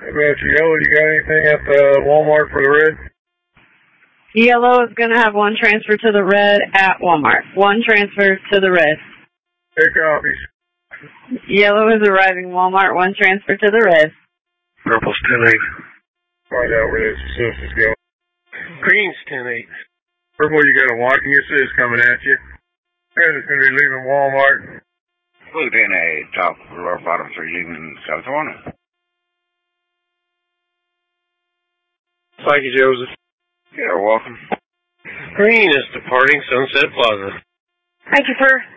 About your yellow, you got anything at the Walmart for the red? Yellow is going to have one transfer to the red at Walmart. One transfer to the red. Hey, copies. Yellow is arriving Walmart. One transfer to the red. Purple's 10-8. Find out where this assistant's going. Green's 10-8. Purple, you got a walking assist coming at you. It's going to be leaving Walmart. Blue 10-8, top, or bottom 3, leaving South Warner. Thank you, Joseph. You're welcome. Green is departing Sunset Plaza. Thank you, sir.